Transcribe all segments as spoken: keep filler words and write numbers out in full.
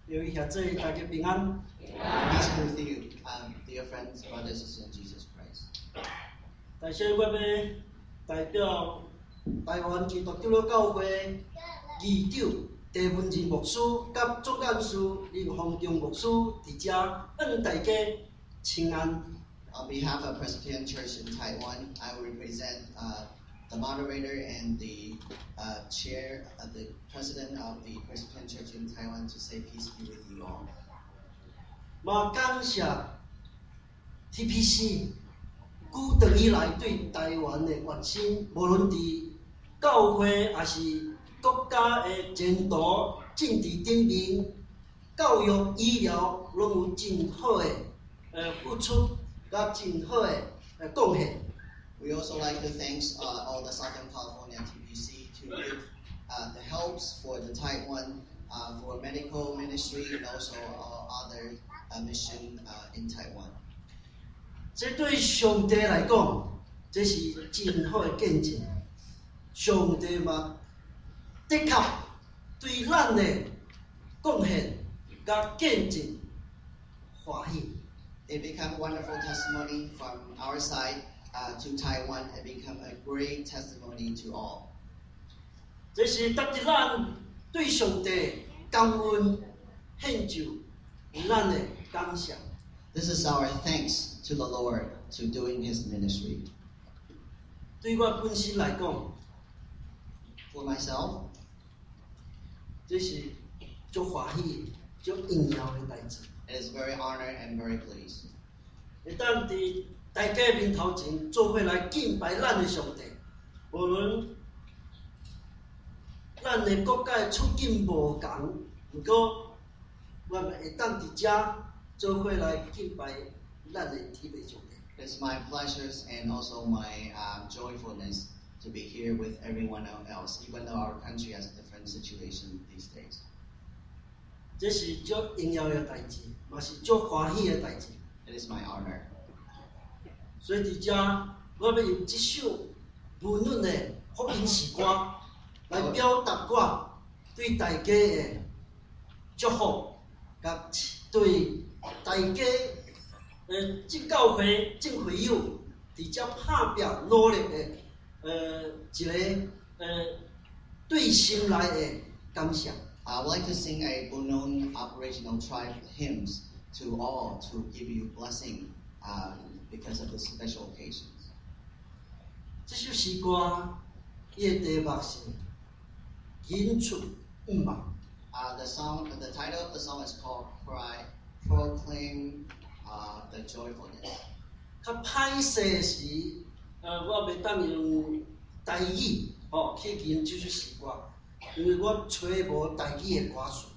由于下这大家平安。 Peace be with you, um, dear friends, brothers and sisters in Jesus Christ. 但是我要代表台湾基督教的教会议长戴文仁牧师甲总干事林丰中牧师伫遮恩大家请安。 On behalf of Presbyterian Church in Taiwan, I will represent uh, the moderator and the uh, chair, uh, the president of the Presbyterian Church in Taiwan to say peace be with you all. 嘛感谢 T P C 久长以来对台湾的关心，无论伫教会还是国家的前途、政治顶面、教育、医疗，拢有真好的呃付出，甲真好的呃贡献。 We also like to thank uh, all the Southern California T P C to give uh, the helps for the Taiwan, uh, for medical ministry and also all other uh, mission uh, in Taiwan. 这对上帝来讲，这是真好的见证。上帝嘛，的确对咱的贡献甲见证欢喜。 It became a wonderful testimony from our side uh, to Taiwan. It became a great testimony to all. 这是值得咱对上帝感恩献就，咱的感谢。 This is our thanks to the Lord to doing His ministry. 对我本身来讲， For myself, 这是足欢喜、足荣耀的代志。 it is very honored and very pleased. 会当伫大家面头前做伙来敬拜咱的上帝，无论咱的国家的处境无同，不过我们会当伫遮做伙来敬拜咱的天父上帝。 It is my pleasures and also my um, joyfulness to be here with everyone else, even though our country has a different situation these days. 这是足荣耀的代志，嘛是足欢喜的代志。 It is my honor. 所以伫遮，我要用这首温暖的福音诗歌来表达我对大家的祝福，甲对大家呃这教会正会友伫遮拍拼努力的呃一个呃对心来的感谢。 I would like to sing a Bunun Aboriginal tribe hymns to all to give you blessing uh, because of this special occasion. 这首诗歌伊的题目是引出五万。 Uh, the song, the title of the song is called "Cry, Proclaim uh, the Joyfulness." 较歹势时，呃，我袂当用台语哦去吟这首诗歌，因为我找无台语的歌词。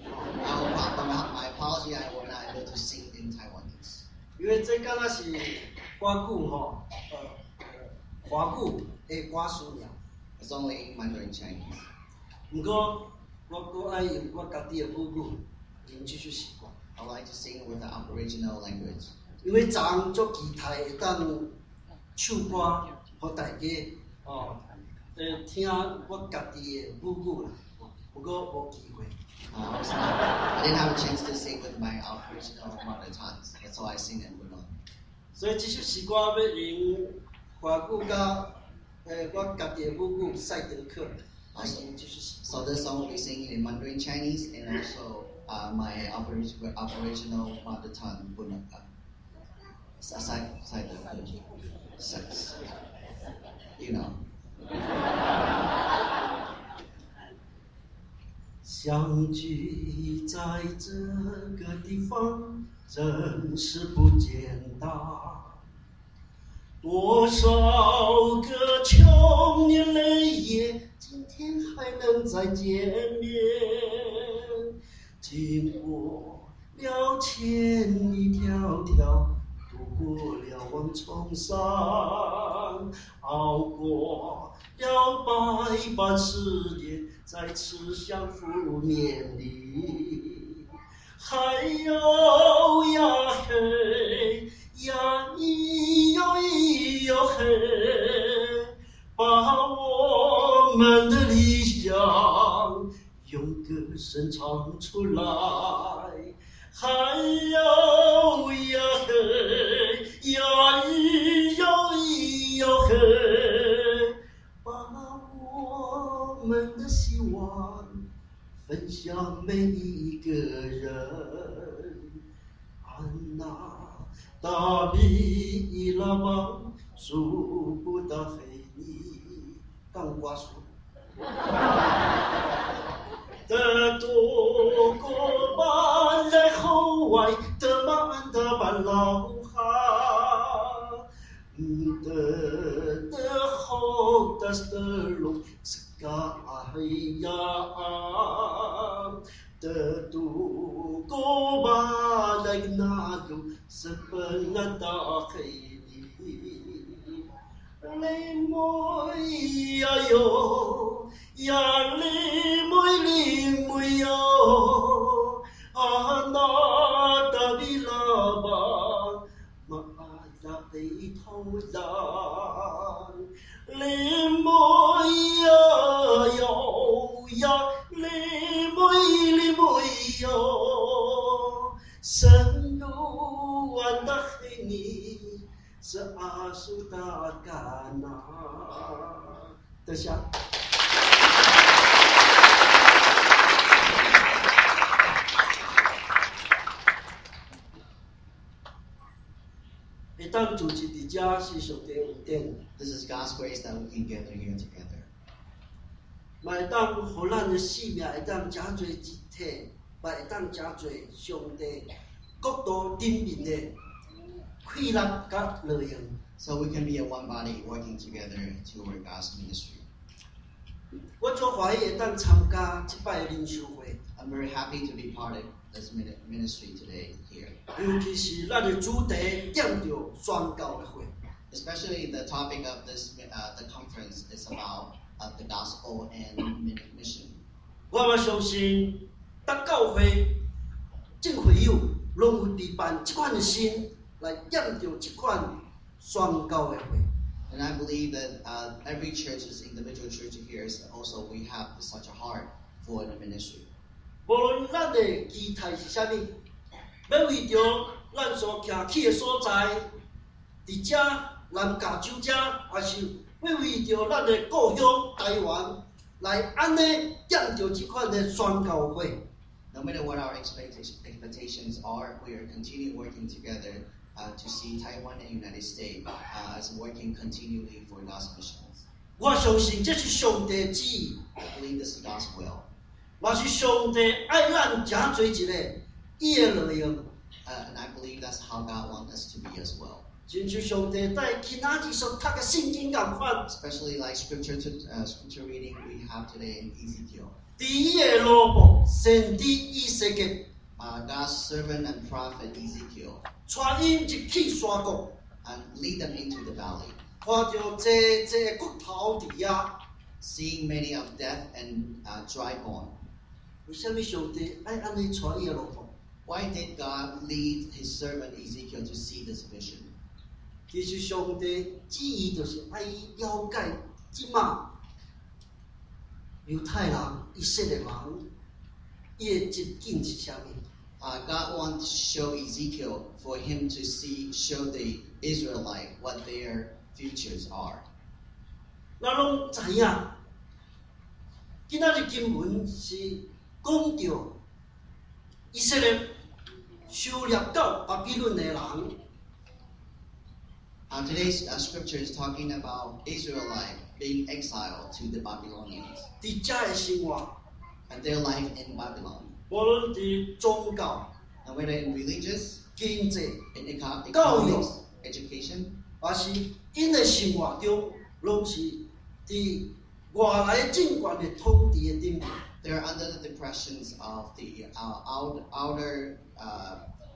Uh, my, my apology, I was not able to sing in Taiwanese. 因为这敢若是歌句吼，呃，呃华语的歌词尔。 It's only Mandarin Chinese. 不过我搁爱用我家己的母语吟这首诗歌， I would like to sing with the Aboriginal language. 因为昨昏足期待会当唱歌，互大家哦，呃，听我家己的母语啦。不过无机会。 Uh, I, was not, I didn't have a chance to sing with my Aboriginal mother tongues. That's why I sing in Bunun. 所以这首诗歌要用华语甲呃我家己的母语赛德克来吟这首诗歌。 So this song will be singing in Mandarin Chinese and also uh, my Aboriginal, Aboriginal mother tongue Bunun. Aside, aside the sex, you know. 相聚在这个地方，真是不简单。多少个穷年累月，今天还能再见面。经过了千里迢迢，渡过了万重山，熬过了百般试炼，再次相互勉励。海有呀黑呀，咿哟咿哟嘿，把我们的理想用歌声声唱出来，嗨哟呀嘿，呀咿哟咿哟嘿，把我们的希望分享每一个人。安娜达比伊拉邦数不达黑尼钢瓜树。的多过半在后外的满的半老哈，的的后的的龙是个黑呀，的多过半在那有是本来的黑里。里妹呀哟呀里妹里妹哟啊那达比拉巴马达贝头然里妹呀哟呀里妹里妹哟深入安达黑尼是阿苏达嘎纳的下。会当组织伫遮是上帝恩典。 This is God's grace that we can gather here together. 嘛会当互咱的性命会当真侪一体，嘛会当真侪上帝国度顶面的快乐甲乐用。 So we can be a one body working together toward God's ministry. 我做欢喜会当参加即摆的灵修会。 I'm very happy to be part of this ministry today here. 尤其是咱的主题点着宣教的会。 Especially the topic of this uh, the conference is about uh, the gospel and mission. 我嘛相信，逐教会、正会友拢有伫办即款的心来点着即款宣教的会。 And I believe that uh, every church, as individual church here, is also we have such a heart for the ministry. 无论咱的期待是啥物，要为着咱所徛起的所在，伫遮南加州遮，还是要为着咱的故乡台湾，来安尼点着即款的宣教会。 No matter what our expectations are, we are continuing working together uh, to see Taiwan and United States uh, as working continually for God's missions. 我相信这是上帝的旨意。 I believe this is God's will. 嘛是上帝爱咱真侪一个伊的乐用。 Uh, and I believe that's how God wants us to be as well. 亲像上帝在其他日所读嘅圣经咁款。 Especially like scripture to, uh, scripture reading we have today in Ezekiel. 第一嘅罗卜先知以西结。 Uh, God's servant and prophet Ezekiel. 带因入去山谷。 And lead them into the valley. 看到这这骨头伫遐。 Seeing many of death and uh, dry bone. 为什么上帝爱安尼带伊个罗卜？ Why did God lead His servant Ezekiel to see this vision? 其实上帝旨意就是爱了解即马犹太人、以色列人，伊个疾境是啥物？ Uh, God wants to show Ezekiel for him to see, show the Israelite what their futures are. 咱拢知影，今仔日经文是讲到以色列收掠到巴比伦的人。 Uh, today's uh, scripture is talking about Israelite being exiled to the Babylonians 伫遮的生活， and their life in Babylon. 无论伫宗教、 And whether in religious, 经济、 in eco- 教育 economics, education, 还是因的生活中，拢是伫外来政权的统治的顶面。 they are under the depressions of the uh, out, outer uh,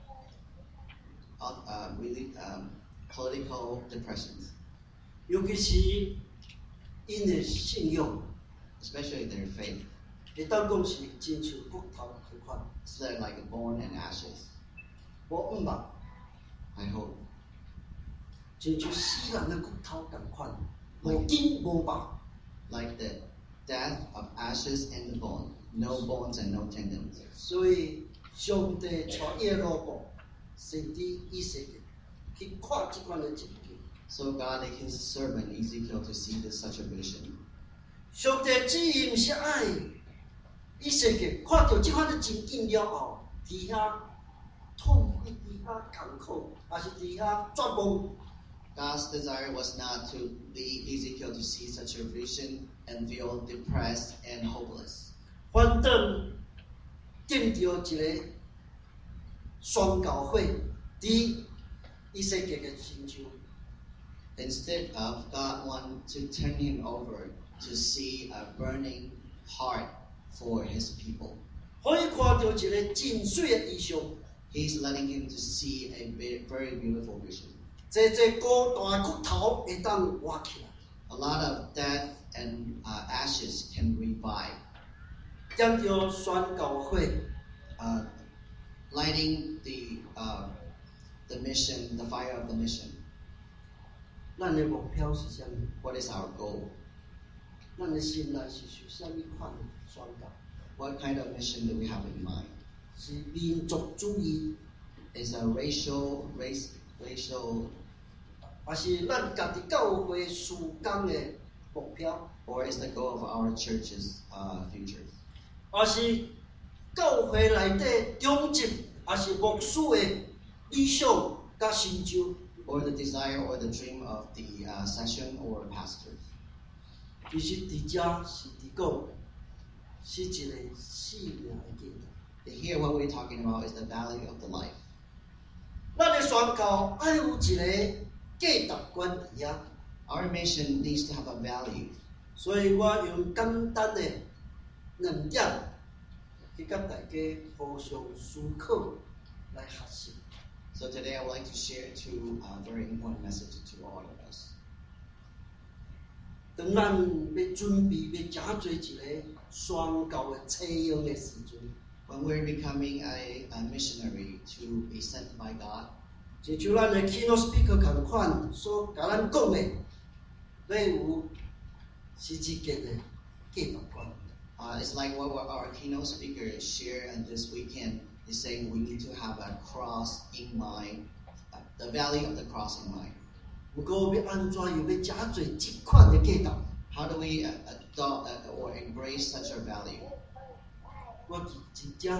out, uh, really, um, political depressions, 尤其是因的信仰， especially their faith. 会当讲是亲像骨头迄款， It's like a bone and ashes. 无五目， I hope. 亲像死人的骨头共款，无筋无肉。 Like the death of ashes and the bone. no bones and no tendons. 所以上帝带耶路伯先知以色列去看这款的情景。 So God led his servant Ezekiel to see this such a vision. 上帝旨意毋是爱以色列看到这款的情景了后，伫遐痛苦、伫遐艰苦，还是伫遐绝望。 God's desire was not to lead Ezekiel to see such a vision and feel depressed and hopeless. 反正定着一个宣教会伫以色列嘅身上。 Instead of, God wanted to turn him over to see a burning heart for his people. 可以看到一个真水嘅意象。 He's letting him to see a very beautiful vision. 这这高大骨头会当活起来。 A lot of death and uh, ashes can revive. 点着宣教会， Uh, lighting the uh, the mission, the fire of the mission. 咱嘅目标是啥物？ What is our goal? 咱嘅心内是属啥物款嘅宣教？ What kind of mission do we have in mind? 是民族主义， Is a racial, race, racial, 还是咱家己教会事工嘅目标？ or is the goal of our church's uh, future? 还是教会内底中职，还是牧师嘅理想甲成就？ Or the desire or the dream of the uh, session or pastor? 其实伫遮是伫讲，是一个生命嘅价值。 Here, what we're talking about is the value of the life. 咱嘅宣教爱有一个价值观伫遐， Our mission needs to have a value. 所以我用简单嘅两点去甲大家互相思考来学习。 So today, I would like to share two uh, very important messages to all of us. 当咱要准备要真做一个宣教嘅采用嘅时阵， When we're becoming a, a missionary to be sent by God, 就像咱嘅 keynote speaker 同款所甲咱讲嘅，要有是一个嘅价值观。 uh, it's like what our keynote speaker shared and this weekend is saying we need to have a cross in mind, uh, the value of the cross in mind. 不过要安怎又要真做这款嘅价值？ How do we uh, adopt uh, or embrace such a value? 我真正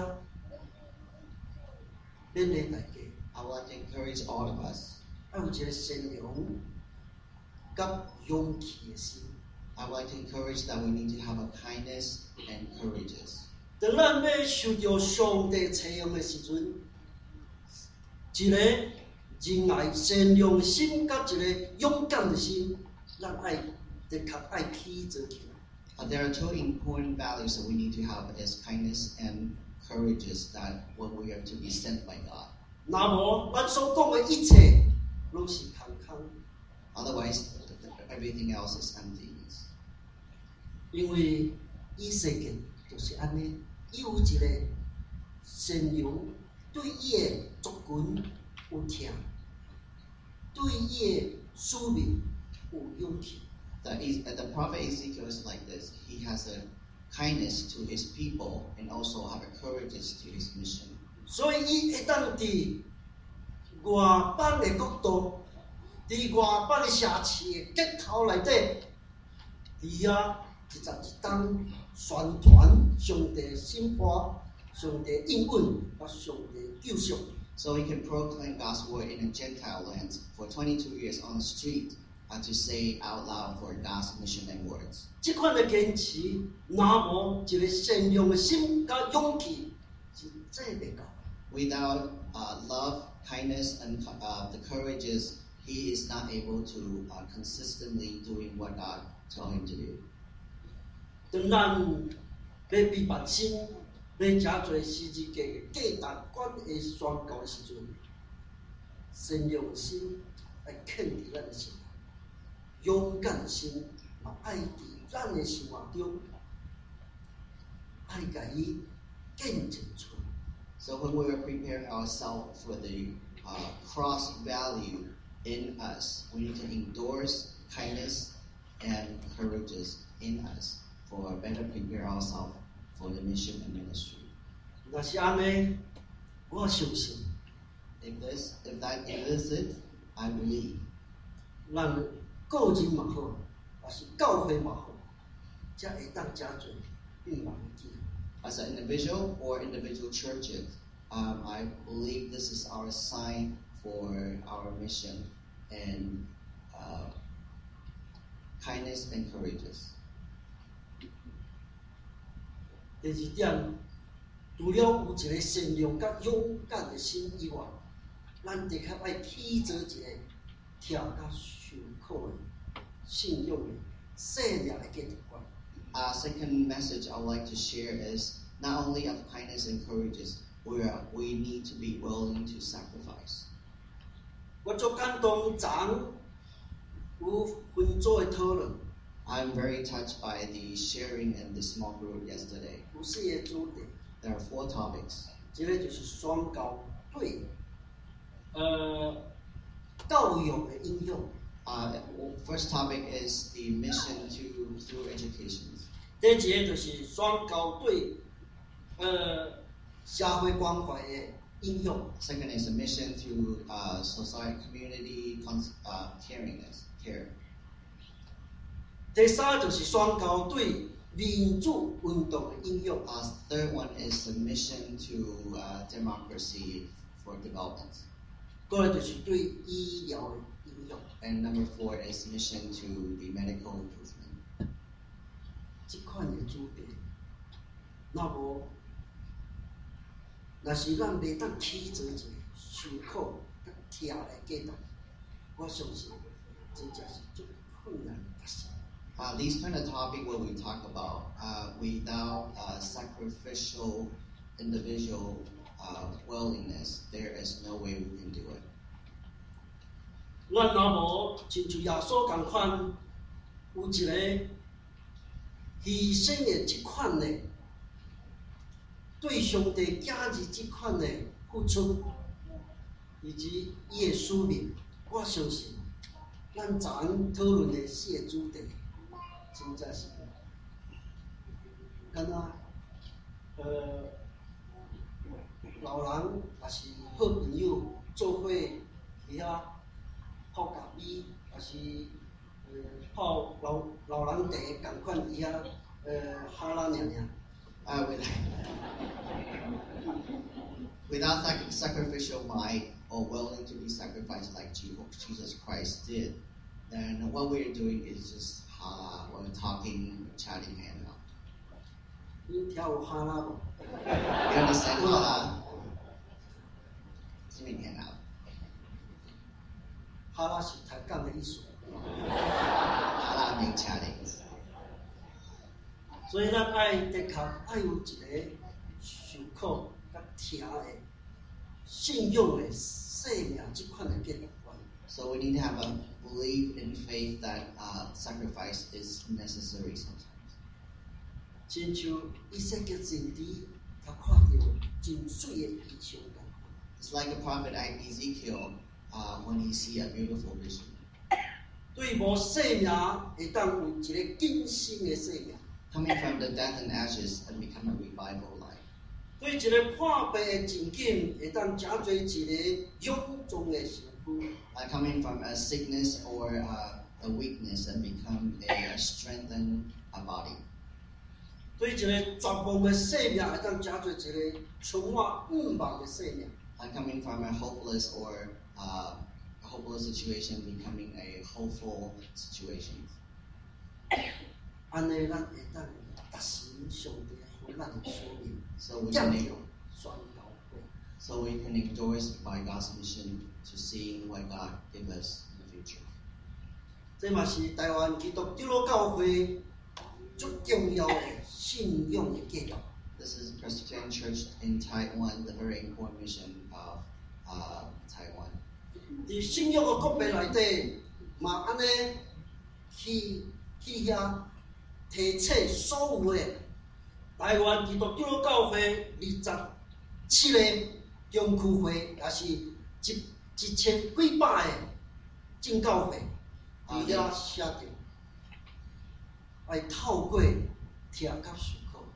勉励大家， I would like to encourage all of us. 要有一个善良甲勇气嘅心。 I would like to encourage that we need to have a kindness and courageous. 当咱要受到上帝采用嘅时阵，一个仁爱、善良嘅心，甲一个勇敢嘅心，咱爱的确爱起做起来。 Uh, there are two important values that we need to have as kindness and courageous that when we are to be sent by God. 那无咱所讲嘅一切，拢是空空， Otherwise, everything else is emptiness. 因为以色列就是安尼，伊有一个善良，对伊嘅族群有疼，对伊嘅使命有勇气。 The, the prophet Ezekiel is like this. He has a kindness to his people and also have a courage to his mission. 所以伊会当伫外邦嘅国度，伫外邦嘅社市嘅结头内底，伫遐一十一天宣传上帝审判、上帝应允、甲上帝救赎。 So he can proclaim God's word in a Gentile land for twenty-two years on the street uh, to say out loud for God's mission and words. 即款嘅坚持，若无一个善良嘅心甲勇气，是真袂够。 Without uh, love, kindness, and uh, the courageous, he is not able to uh, consistently doing what God told him to do. 当咱要被百姓，要真侪世界嘅价值观嘅宣告嘅时阵，善良嘅心要肯伫咱嘅心内，勇敢嘅心嘛爱伫咱嘅生活中，爱甲伊见证出来。 So when we are preparing ourselves for the uh, cross value in us, we need to endorse kindness and courageous in us for better prepare ourselves for the mission and ministry. 若是安尼，我相信， If this, if that is it, I believe 咱个人嘛好，还是教会嘛好，才会当加做预防的记号。 as an individual or individual churches, um, I believe this is our sign for our mission and uh, kindness and courageous. 第二点，除了有一个善良甲勇敢的心以外，咱得较爱起做一个听甲受苦的、信用的、细命的价值观。 Uh, second message I would like to share is not only of kindness and courageous, where we need to be willing to sacrifice. 我足感动，昨有分组的讨论， I'm very touched by the sharing in the small group yesterday. 有四个主题， There are four topics. 一个就是宣教对呃教育的应用， Uh, first topic is the mission to through education. 第二个就是宣教对呃社会关怀的应用。 Second is a mission to uh, society, community, cons- uh, caringness, care. 第三就是宣教对民主运动的应用。 Uh, third one is a mission to uh, democracy for development. 过来就是对医疗的应用。 And number four is mission to the medical improvement. 这款的主题，那无，若是咱袂当起做一个受苦、甲徛来价值，我相信真正是足困难的达成。 Uh, these kind of topic what we talk about uh, without uh, sacrificial individual uh, willingness, there is no way we can do it. 咱若无亲像耶稣共款，有一个牺牲的这款的，对上帝假日这款的付出，以及伊的使命，我相信咱昨昏讨论的四个主题，真正是，敢若呃老人也是好朋友做伙去遐。 泡咖啡，还是呃泡老老人茶，共款伊遐呃哈拉娘娘。 Uh, with, without sac- sacrificial mind or willing to be sacrificed like Jesus Christ did, then what we're doing is just hala, we're talking, chatting, hanging out. 你听有哈拉无？ You understand hala? What do you mean hang out? 哈拉是抬杠的意思。 Hala means chatting. 所以咱爱的确爱有一个受苦甲听的信用的生命这款的价值观。 So we need to have a belief in faith that uh, sacrifice is necessary sometimes. 亲像以色列先知，他看到真水的异象共款。 It's like a prophet like Ezekiel uh, when he see a beautiful vision. 对无生命会当有一个更新的生命。 Coming from the death and ashes and become a revival life. 对一个破病的情景，会当成做一个臃肿的身躯。 Uh, coming from a sickness or uh, a weakness and become a, a strengthened uh, body. 对一个绝望的生命，会当成做一个充满盼望的生命。 Uh, coming from a hopeless or uh, a hopeless situation, becoming a hopeful situation. 安尼，咱会当达成上帝互咱的使命， So we 接 can 着宣教会。 so we can endorse by God's mission to seeing what God give us in the future. 这嘛是台湾基督长老教会最重要的信仰的价值。 This is Presbyterian Church in Taiwan, the very important mission of uh, Taiwan. 伫信仰的国别内底，嘛安尼去去遐提醒所有的台湾基督长老教会二十七个中区会，也是一一千几百个正教会，伫遐写着，爱透过听甲受苦，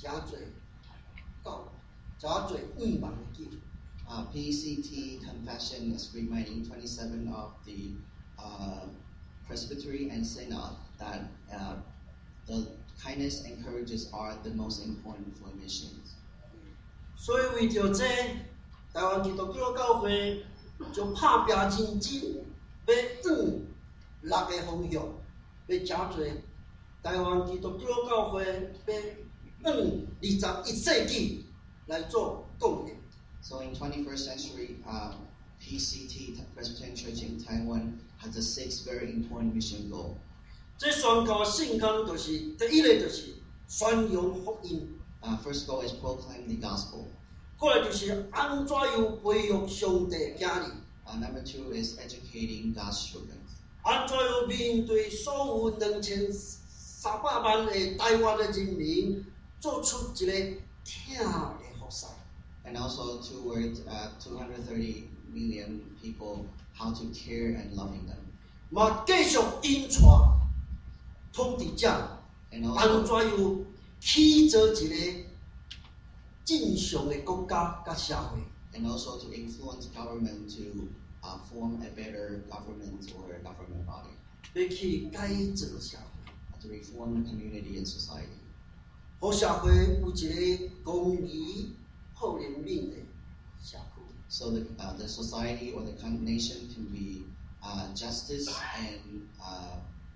真侪教，真侪毋茫的记。 Uh, P C T Confession is reminding twenty-seven of the uh, Presbytery and Synod that uh, the kindness and courages are the most important for missions. 所以为着这，台湾基督教教会就拍拼认真，要往六个方向，要真侪台湾基督教教会要往二十一世纪来做贡献。 So in twenty-first century, uh, P C T Presbyterian Church in Taiwan has a six very important mission goal. 这宣告圣经就是第一个就是宣扬福音。 Uh, first goal is proclaim the gospel. 过来就是安怎样培育上帝的儿女。 Uh, number two is educating God's children. 安怎样面对所有两千三百万的台湾的人民，做出一个疼的服侍。 And also toward uh, two hundred thirty million people, how to care and loving them. 嘛，继续引带统治者， And 安 also, 怎样起造一个正常的国家甲社会。 and also to influence government to uh, form a better government or a government body, 要去改造社会， to reform the community and society, 好社会有一个公义、好人民的社区。 so that uh, the society or the con- nation can be uh, justice and uh,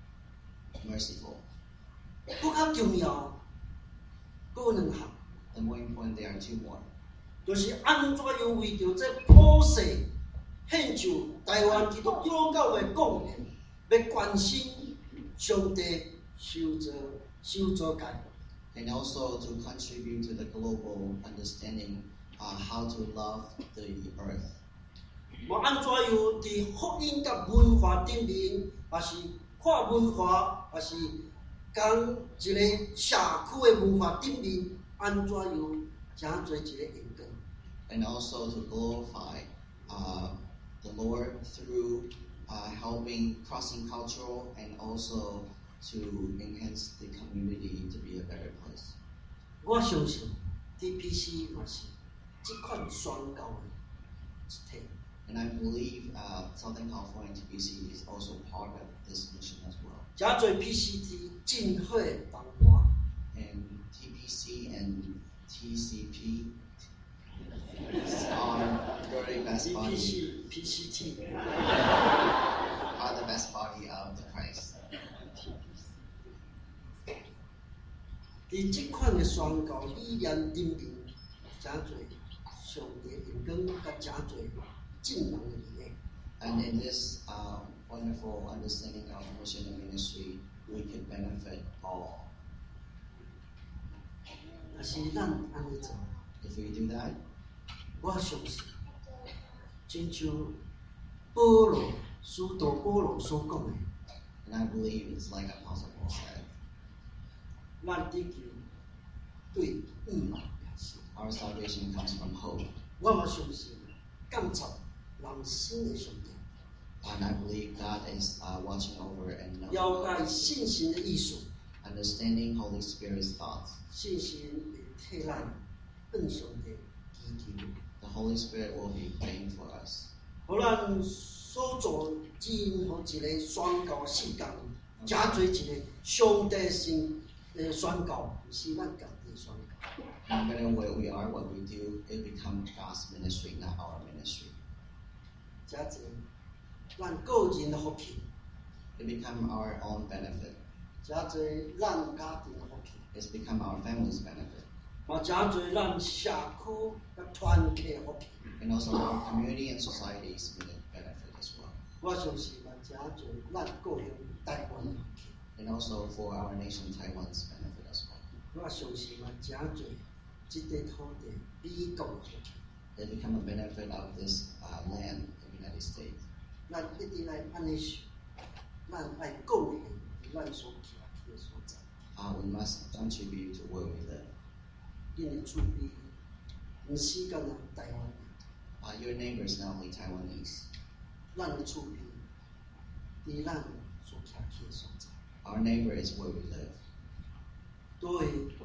merciful. 更较重要，佫有两项， The more important, there are two more. 就是安怎样为着这普世献就台湾基督教教会贡献，要关心上帝受造受造界。 And also to contribute to the global understanding uh, how to love the earth. 我安怎样伫福音甲文化顶面，也是看文化，也是讲一个社区的文化顶面，安怎样真侪一个引光。 And also to glorify uh, the Lord through uh, helping crossing cultural and also to enhance the community to be a better place. 我相信 T P C 嘛是即款宣告的一体。 And I believe uh, Southern California T P C is also part of this mission as well. 真侪 P C T 真好的同伴， And T P C and T C P are very best T P body, C P C T are the best body of the Christ. 伫即款的宣告理念顶面，真侪上帝引光，甲真侪正人的利益。 And in this uh, wonderful understanding of mission and ministry, we can benefit all. 若是咱安尼做， If we do that, 我相信，亲像保罗使徒保罗所讲的， and I believe it's like Apostle Paul said, 咱地球对毋茫也是。 our salvation comes from hope. 我嘛相信，监察人心的上帝， And I believe God is uh, watching over and 了 knowing, 解信心的意思， understanding Holy Spirit's thoughts. 信心会替咱向上帝祈求， The Holy Spirit will be praying for us. 互咱所做任何一个宣告事工，真侪一个上帝性的宣告，毋是咱家己的宣告。 No matter where we are, what we do, it becomes God's ministry, not our ministry. 真侪咱个人的福气， It becomes our own benefit. 真侪咱家庭的福气， It's become our family's benefit. 嘛真侪咱社区甲团体的福气。 And also our community and society's benefit as well. 我相信嘛真侪咱个人台湾的福气。 And also for our nation Taiwan's benefit as well. 我相信嘛真侪即块土地美国的福气。 It becomes a benefit of this uh, land, the United States. 咱一定来安尼想，咱爱贡献咱所徛起的所在， Uh, we must contribute to where we live. 因为厝边毋是干那台湾人， Uh, your neighbor is not only Taiwanese. 咱的厝边，伫咱所徛起的所在， Our neighbor is where we live. 对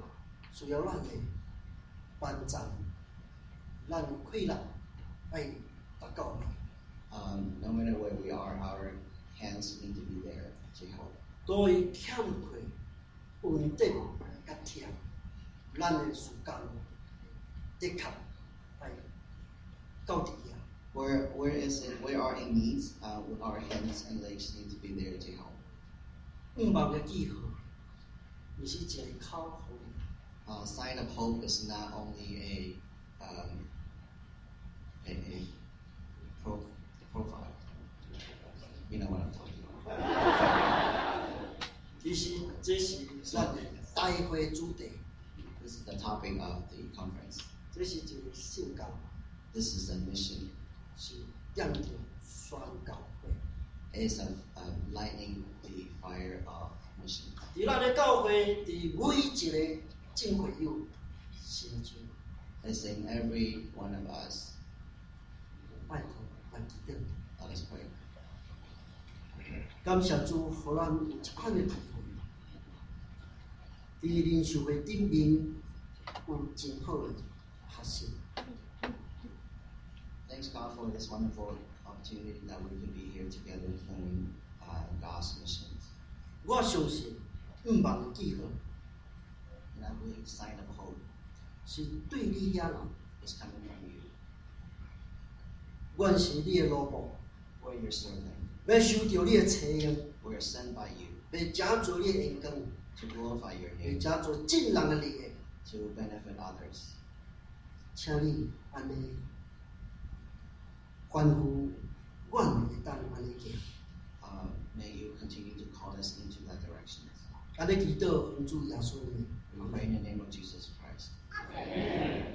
需要咱的帮助，咱有困难爱达到。 Um, no matter where we are, our hands need to be there to help. 对欠缺稳定甲疼，咱的事工的确爱到底啊。 Where where is it? Where are in needs? Uh, our hands and legs need to be there to help. 毋望嘅记号，而是一个口号。 Uh, sign of hope is not only a um, a, a pro, profile. You know what I'm talking about. 其实这是咱的大会主题， This is the topic of the conference. 这是一个信教， This is a mission. 是让着宣教会。 It's of uh, lighting the fire of mission. 伫咱的教会，伫每一个正会友心中， It's in every one of us. 拜托来记得。 Let us pray. 感谢主，互咱有一款的机会，伫灵修会顶面有真好的学习。 Thanks God for this wonderful opportunity that we can be here together doing uh, God's missions. 我相信，毋望的记号 And I believe the sign of hope 是对你遐人， is coming from you. 阮是你的老婆， We're your servant. 要受到你的采用， We are sent by you 要加做你的恩光， to glorify your 要 name, 加做正人的利益。 to benefit others. 请你安尼吩咐，阮会当安尼行。 Uh, may you continue to call us into that direction. 安尼祈祷，奉主耶稣的名。 We pray in the name of Jesus Christ.